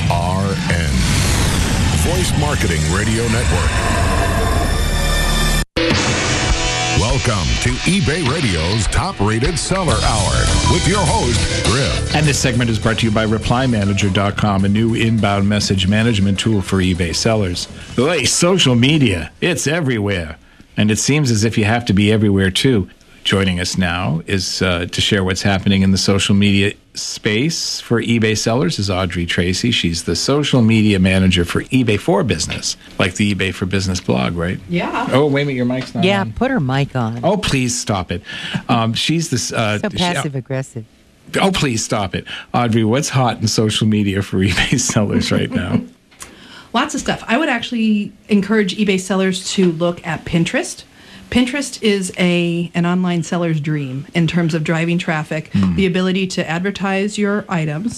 Voice Marketing Radio Network. Welcome to eBay Radio's top-rated seller hour with your host, Griff. And this segment is brought to you by ReplyManager.com, a new inbound message management tool for eBay sellers. Boy, social media, it's everywhere. And it seems as if you have to be everywhere, too. Joining us now is to share what's happening in the social media space for eBay sellers is Audrey Tracy. She's the social media manager for eBay for Business, like the eBay for Business blog, right? Yeah. Oh, wait a minute, your mic's not on. Yeah, put her mic on. Oh, please stop it. She's this... so passive-aggressive. Oh, please stop it. Audrey, what's hot in social media for eBay sellers right now? Lots of stuff. I would actually encourage eBay sellers to look at Pinterest. Pinterest is an online seller's dream in terms of driving traffic, the ability to advertise your items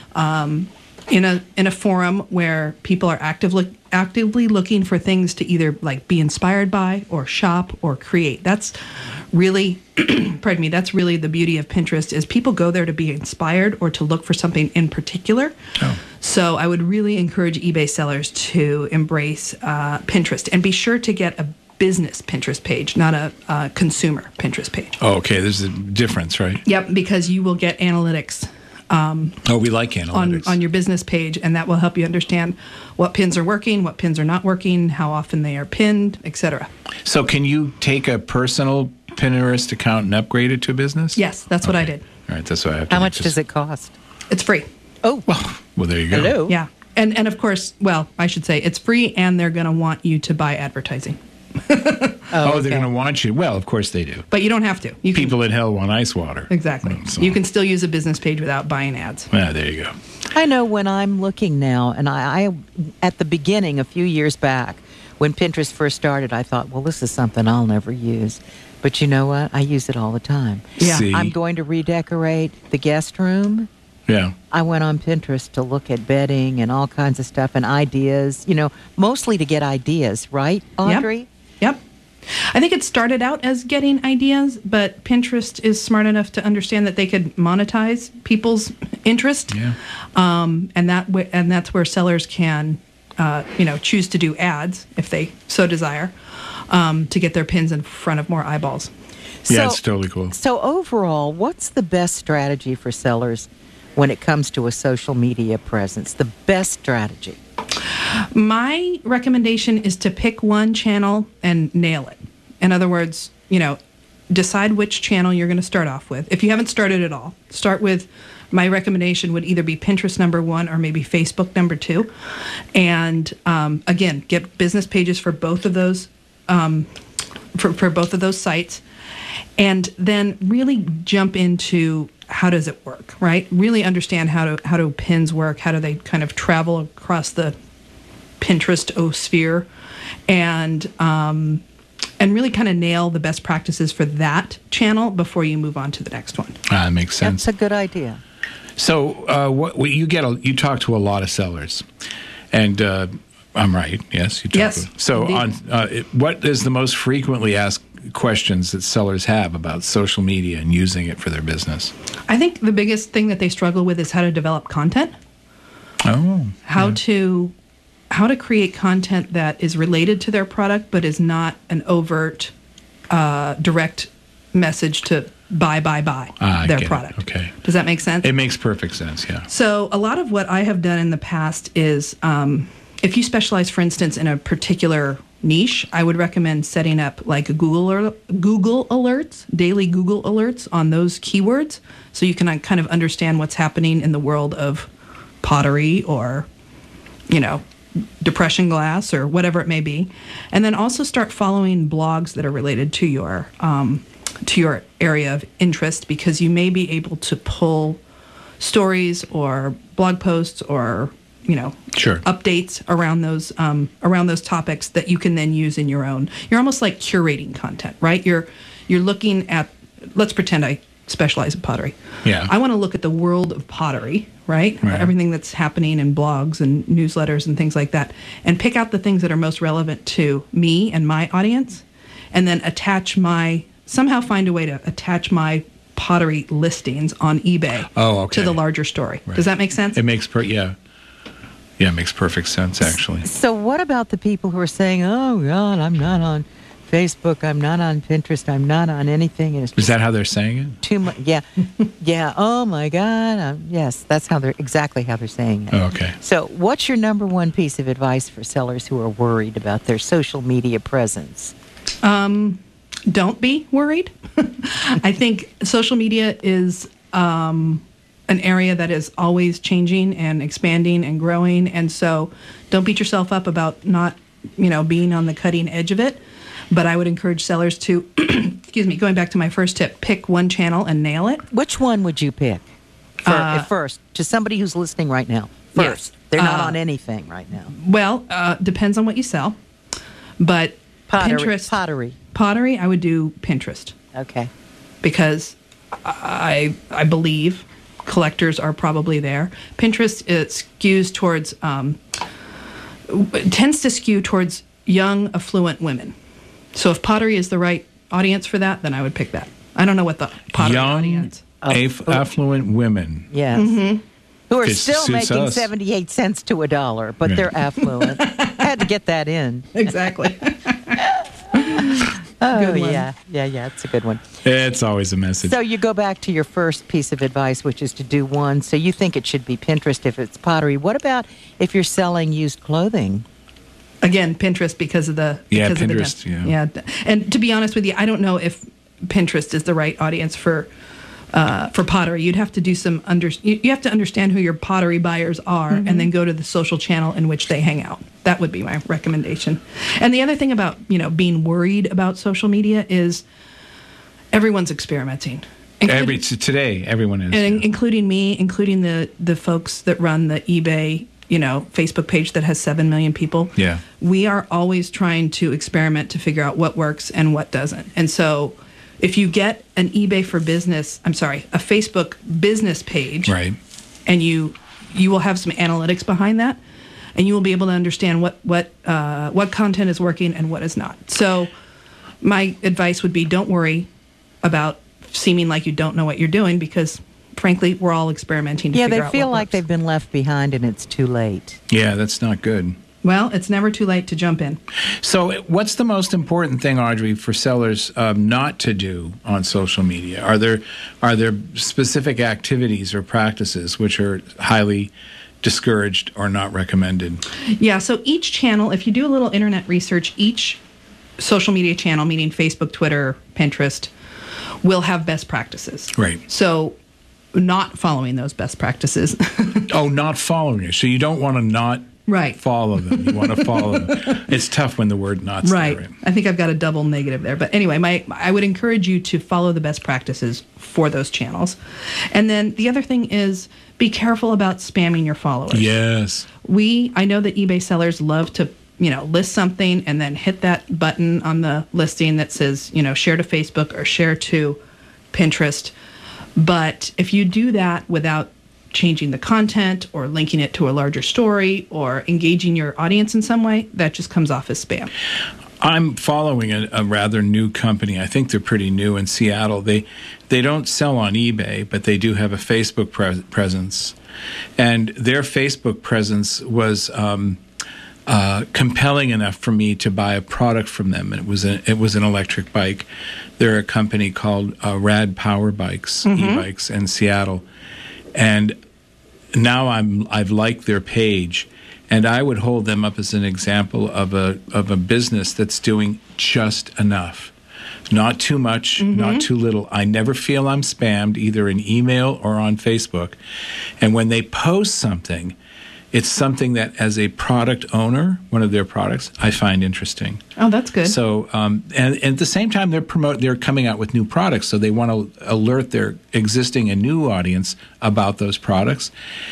in a forum where people are actively looking for things to either like be inspired by or shop or create. That's really, pardon me, that's really the beauty of Pinterest is people go there to be inspired or to look for something in particular. Oh. So I would really encourage eBay sellers to embrace Pinterest and be sure to get a business Pinterest page, not a consumer Pinterest page. Oh, okay. There's a difference, right? Yep, because you will get analytics. We like analytics. On your business page, and that will help you understand what pins are working, what pins are not working, how often they are pinned, etc. So can you take a personal Pinterest account and upgrade it to a business? Yes, that's what I did. All right, that's what I have to do. How much does it cost? It's free. Oh. Well, there you go. Hello. Yeah. And of course, well, I should say it's free, and they're going to want you to buy advertising. They're going to want you. Well, of course they do. But you don't have to. People in hell want ice water. Exactly. So. You can still use a business page without buying ads. Yeah, there you go. I know when I'm looking now, and I at the beginning, a few years back, when Pinterest first started, I thought, well, this is something I'll never use. But you know what? I use it all the time. Yeah. See? I'm going to redecorate the guest room. Yeah. I went on Pinterest to look at bedding and all kinds of stuff and ideas, mostly to get ideas, right, Audrey? Yep. I think it started out as getting ideas, but Pinterest is smart enough to understand that they could monetize people's interest. Yeah. And that's where sellers can, choose to do ads if they so desire, to get their pins in front of more eyeballs. Yeah, it's totally cool. So overall, what's the best strategy for sellers when it comes to a social media presence? The best strategy? My recommendation is to pick one channel and nail it. In other words, decide which channel you're going to start off with. If you haven't started at all, start with, my recommendation would either be Pinterest number 1 or maybe Facebook number 2. And again, get business pages for both of those, for both of those sites. And then really jump into how does it work, right? Really understand how do pins work, how do they kind of travel across the Pinterest-osphere, and really kind of nail the best practices for that channel before you move on to the next one. That makes sense. That's a good idea. So you talk to a lot of sellers, and I'm right. Yes, you talk. Yes. So what is the most frequently asked questions that sellers have about social media and using it for their business? I think the biggest thing that they struggle with is how to develop content. Oh. How to create content that is related to their product but is not an overt, direct message to buy their product. Okay. Does that make sense? It makes perfect sense, yeah. So a lot of what I have done in the past is if you specialize, for instance, in a particular niche, I would recommend setting up like a Google alerts, daily Google alerts on those keywords, so you can kind of understand what's happening in the world of pottery or, depression glass or whatever it may be. And then also start following blogs that are related to your area of interest, because you may be able to pull stories or blog posts or Sure. updates around those topics that you can then use in your own. You're almost like curating content, right? You're looking at, let's pretend I specialize in pottery. Yeah. I want to look at the world of pottery, right? Everything that's happening in blogs and newsletters and things like that, and pick out the things that are most relevant to me and my audience, and then somehow find a way to attach my pottery listings on eBay to the larger story. Right. Does that make sense? It makes yeah. Yeah, it makes perfect sense, actually. So what about the people who are saying, oh, God, I'm not on Facebook, I'm not on Pinterest, I'm not on anything. And it's Is that how they're saying it? too much? Yeah. Yeah. Oh, my God. Yes, that's exactly how they're saying it. Oh, okay. So what's your number one piece of advice for sellers who are worried about their social media presence? Don't be worried. I think social media is an area that is always changing and expanding and growing, and so don't beat yourself up about not, being on the cutting edge of it. But I would encourage sellers to, excuse me, going back to my first tip, pick one channel and nail it. Which one would you pick at first, to somebody who's listening right now? First, Yes. they're not on anything right now. Well, depends on what you sell, but Pinterest, Pottery. I would do Pinterest Okay. because I believe collectors are probably there. Pinterest skews towards tends to skew towards young, affluent women. So if pottery is the right audience for that, then I would pick that. I don't know what the pottery Young, audience. affluent women. Yes. Who are This still suits making us. 78 cents to $1, but Yeah. they're affluent. Had to get that in. Exactly. Oh, Good one. yeah. It's a good one. It's always a message. So you go back to your first piece of advice, which is to do one. So you think it should be Pinterest if it's pottery. What about if you're selling used clothing? Again, Pinterest because of the Pinterest, yeah. And to be honest with you, I don't know if Pinterest is the right audience for pottery. You'd have to do some you have to understand who your pottery buyers are, and then go to the social channel in which they hang out. That would be my recommendation. And the other thing about being worried about social media is everyone's experimenting. Today, everyone is. And including me, including the folks that run the eBay, Facebook page that has 7 million people. Yeah. We are always trying to experiment to figure out what works and what doesn't. And so if you get a Facebook business page, Right. and you will have some analytics behind that, and you will be able to understand what content is working and what is not. So my advice would be, don't worry about seeming like you don't know what you're doing, because frankly, we're all experimenting to figure out they what feel like works. they've been left behind and it's too late. Yeah, that's not good. Well, it's never too late to jump in. So what's the most important thing, Audrey, for sellers not to do on social media? Are there specific activities or practices which are highly discouraged or not recommended? Yeah, so each channel, if you do a little internet research, each social media channel, meaning Facebook, Twitter, Pinterest, will have best practices. Right. So not following those best practices. Oh, not following it. So you don't want to not Right. follow them. You want to follow them. It's tough when the word not's Right. there. I think I've got a double negative there. But anyway, I would encourage you to follow the best practices for those channels. And then the other thing is, be careful about spamming your followers. Yes. I know that eBay sellers love to, list something and then hit that button on the listing that says, share to Facebook or share to Pinterest. But if you do that without changing the content or linking it to a larger story or engaging your audience in some way, that just comes off as spam. I'm following a rather new company. I think they're pretty new in Seattle. They don't sell on eBay, but they do have a Facebook presence. And their Facebook presence was compelling enough for me to buy a product from them. It was an electric bike. They're a company called Rad Power Bikes, e-bikes in Seattle. And now I've liked their page, and I would hold them up as an example of a business that's doing just enough. Not too much, not too little. I never feel I'm spammed either in email or on Facebook. And when they post something, it's something that, as a product owner, one of their products, I find interesting. Oh, that's good. So, and at the same time, they're coming out with new products, so they want to alert their existing and new audience about those products.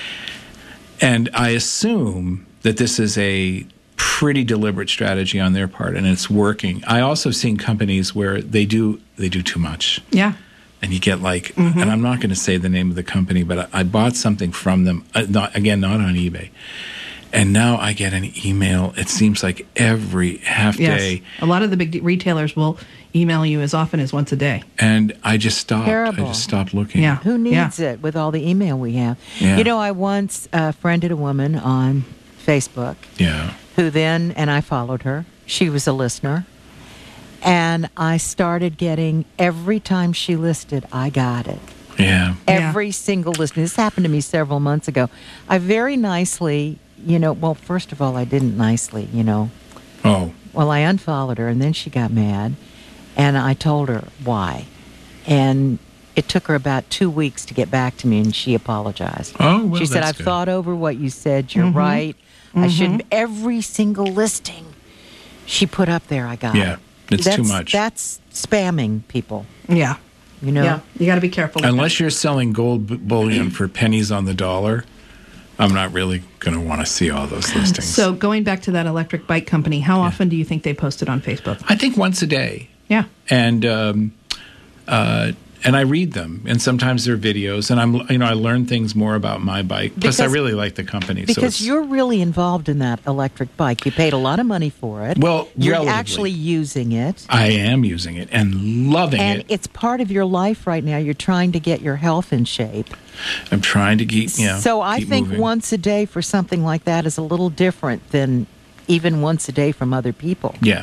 And I assume that this is a pretty deliberate strategy on their part, and it's working. I also seen companies where they do too much. Yeah. And you get and I'm not going to say the name of the company, but I bought something from them, not on eBay. And now I get an email, it seems like every half day. A lot of the big retailers will email you as often as once a day. And I just stopped. Terrible. I just stopped looking. Yeah. Who needs it with all the email we have? Yeah. I once friended a woman on Facebook. Yeah. Who then, and I followed her. She was a listener. And I started getting, every time she listed, I got it. Yeah. Every single listing. This happened to me several months ago. I very nicely, well, first of all, I didn't nicely, Oh. Well, I unfollowed her, and then she got mad, and I told her why. And it took her about 2 weeks to get back to me, and she apologized. Oh, well, she said, that's I've good. thought over what you said. You're right. I shouldn't. Every single listing she put up there, I got. Yeah, it's too much. That's spamming people. Yeah. Yeah, you got to be careful. With Unless you're selling gold bullion for pennies on the dollar, I'm not really going to want to see all those listings. So going back to that electric bike company, how often do you think they post it on Facebook? I think once a day. Yeah. And I read them, and sometimes they're videos, and I learn things more about my bike. Plus, I really like the company. Because you're really involved in that electric bike. You paid a lot of money for it. Well, you're relatively. actually using it. I am using it and loving And it. it's part of your life right now. You're trying to get your health in shape. I'm trying to keep, So I keep think moving. once a day for something like that is a little different than even once a day from other people. Yeah.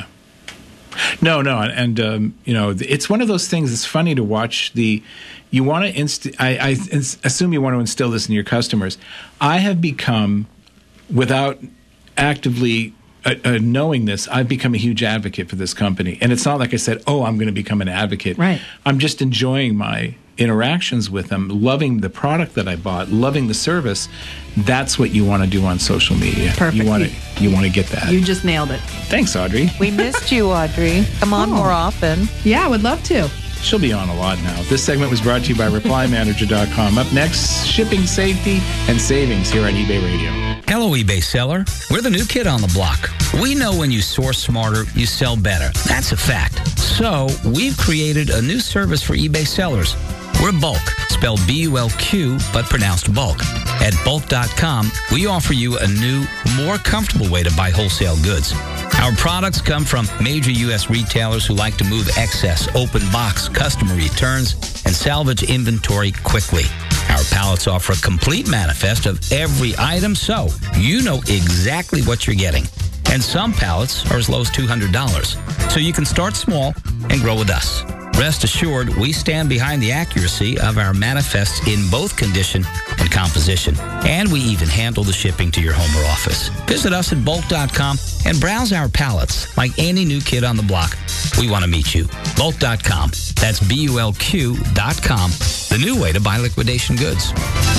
No, and it's one of those things. It's funny to watch you want to I assume you want to instill this in your customers. I have become, without actively knowing this, I've become a huge advocate for this company. And it's not like I said, I'm going to become an advocate. Right. I'm just enjoying my interactions with them, loving the product that I bought, loving the service. That's what you want to do on social media. Perfect. You want to get that. You just nailed it. Thanks, Audrey. We missed you, Audrey. Come on more often. Yeah, I would love to. She'll be on a lot now. This segment was brought to you by ReplyManager.com. Up next, shipping safety and savings here on eBay Radio. Hello, eBay seller. We're the new kid on the block. We know when you source smarter, you sell better. That's a fact. So we've created a new service for eBay sellers. We're Bulk, spelled B-U-L-Q, but pronounced bulk. At Bulk.com, we offer you a new, more comfortable way to buy wholesale goods. Our products come from major U.S. retailers who like to move excess, open box, customer returns, and salvage inventory quickly. Our pallets offer a complete manifest of every item, so you know exactly what you're getting. And some pallets are as low as $200. So you can start small and grow with us. Rest assured, we stand behind the accuracy of our manifests in both condition and composition. And we even handle the shipping to your home or office. Visit us at Bulk.com and browse our pallets. Like any new kid on the block, we want to meet you. Bulk.com. That's BULQ.com. The new way to buy liquidation goods.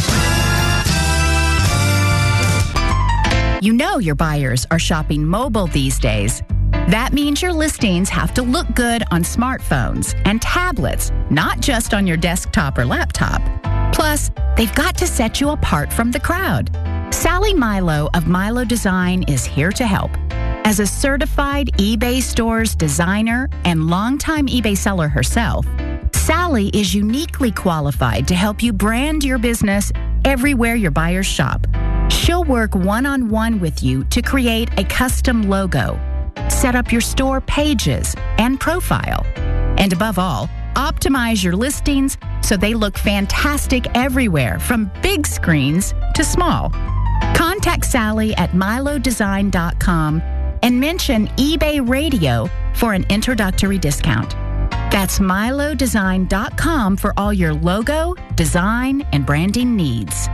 You know your buyers are shopping mobile these days. That means your listings have to look good on smartphones and tablets, not just on your desktop or laptop. Plus, they've got to set you apart from the crowd. Sally Milo of Milo Design is here to help. As a certified eBay Stores designer and longtime eBay seller herself, Sally is uniquely qualified to help you brand your business everywhere your buyers shop. She'll work one-on-one with you to create a custom logo, set up your store pages and profile, and above all, optimize your listings so they look fantastic everywhere, from big screens to small. Contact Sally at milodesign.com and mention eBay Radio for an introductory discount. That's milodesign.com for all your logo, design, and branding needs.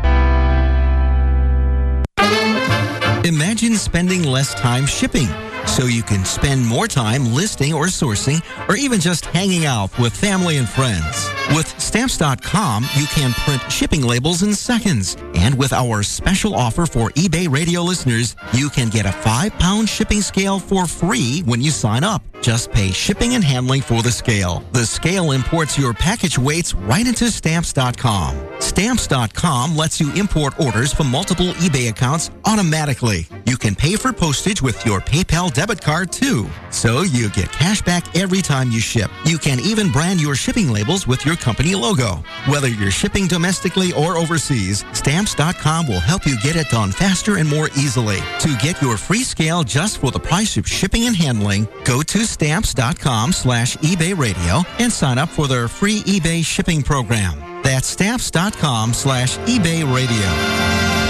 Imagine spending less time shipping, so you can spend more time listing or sourcing, or even just hanging out with family and friends. With Stamps.com, you can print shipping labels in seconds. And with our special offer for eBay Radio listeners, you can get a 5-pound shipping scale for free when you sign up. Just pay shipping and handling for the scale. The scale imports your package weights right into Stamps.com. Stamps.com lets you import orders from multiple eBay accounts automatically. You can pay for postage with your PayPal debit card too. So you get cash back every time you ship. You can even brand your shipping labels with your company logo. Whether you're shipping domestically or overseas, Stamps.com will help you get it done faster and more easily. To get your free scale just for the price of shipping and handling, go to Stamps.com/eBay Radio and sign up for their free eBay shipping program. That's Stamps.com/eBay Radio.